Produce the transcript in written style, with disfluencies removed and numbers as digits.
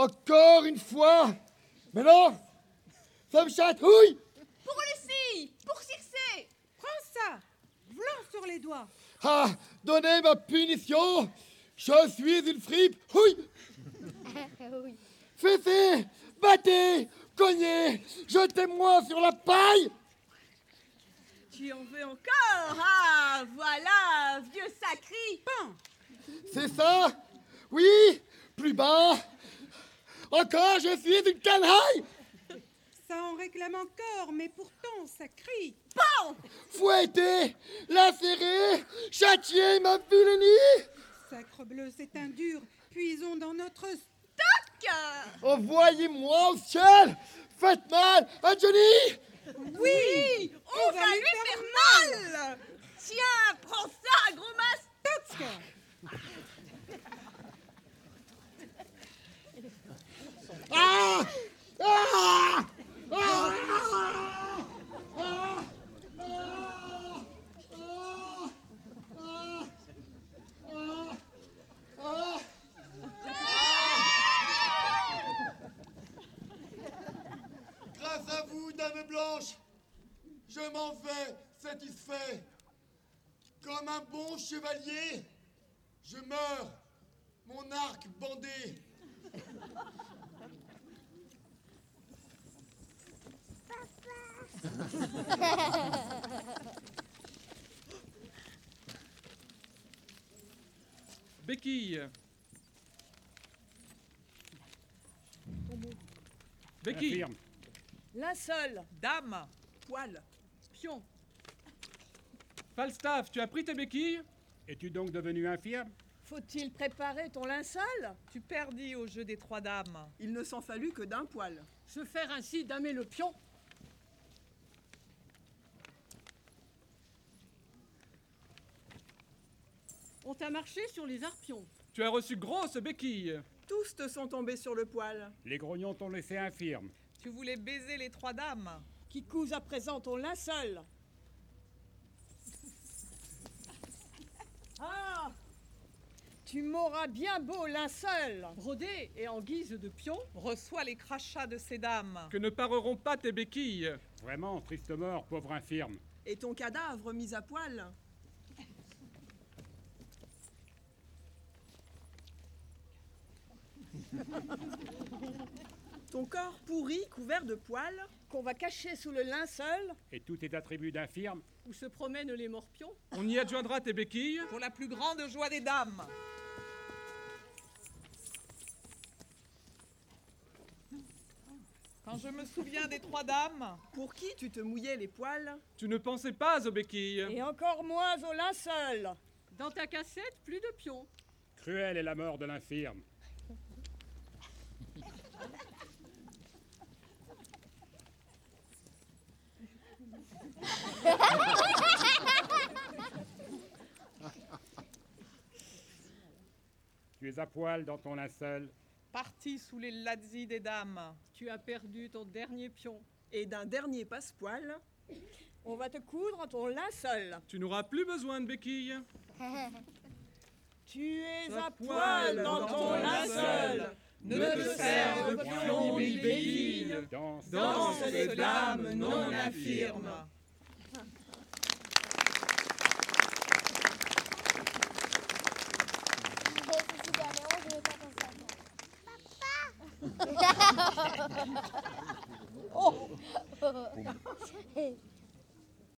Encore une fois. Mais non, ça me chatouille. Pour Lucie, pour Circé. Prends ça. Blanc sur les doigts. Ah, donnez ma punition. Je suis une fripe. Oui. Fessez, battez, cognez, jetez-moi sur la paille. Tu en veux encore? Ah, voilà, vieux sacri. Pan. C'est ça? Oui, plus bas. Encore, je suis une canaille. Ça en réclame encore, mais pourtant ça crie. Pan. Fouettez, lacérez, châtiez ma vilenie. Sacre bleu, c'est un dur. Puisons dans notre Toc. Envoyez-moi au ciel. Faites mal à Johnny. Oui, on va lui faire mal. Tiens, prends ça, gros masque. Ah! Ah! Ah! Ah! Grâce à vous, Dame Blanche, je m'en vais satisfait. Comme un bon chevalier, je meurs, mon arc bandé. Béquille. Béquille. Affirme. Linceul, Dame, poil, pion. Falstaff, tu as pris tes béquilles? Es-tu donc devenu infirme? faut-il préparer ton linceul? Tu perdis au jeu des trois dames. Il ne s'en fallut que d'un poil. Se faire ainsi damer le pion. On t'a marché sur les arpions. Tu as reçu grosse béquille. Tous te sont tombés sur le poil. Les grognons t'ont laissé infirme. Tu voulais baiser les trois dames. Qui couse à présent ton linceul? Ah! Tu m'auras bien beau linceul. Brodé et en guise de pion. Reçois les crachats de ces dames. Que ne pareront pas tes béquilles. Vraiment, triste mort, pauvre infirme. Et ton cadavre mis à poil. Ton corps pourri, couvert de poils. Qu'on va cacher sous le linceul. Et tout est attribut d'infirme. Où se promènent les morpions. On y adjoindra tes béquilles. Pour la plus grande joie des dames. Quand je me souviens des trois dames. Pour qui tu te mouillais les poils? Tu ne pensais pas aux béquilles. Et encore moins au linceul. Dans ta cassette, plus de pion. Cruelle est la mort de l'infirme. Tu es à poil dans ton linceul. Parti sous les lazzi des dames. Tu as perdu ton dernier pion. Et d'un dernier passe-poil. On va te coudre ton linceul. Tu n'auras plus besoin de béquilles. Tu es À à poil dans ton linceul. Ne te sers de pion ni béquille. Danse les dames non infirmes. Papa. Oh.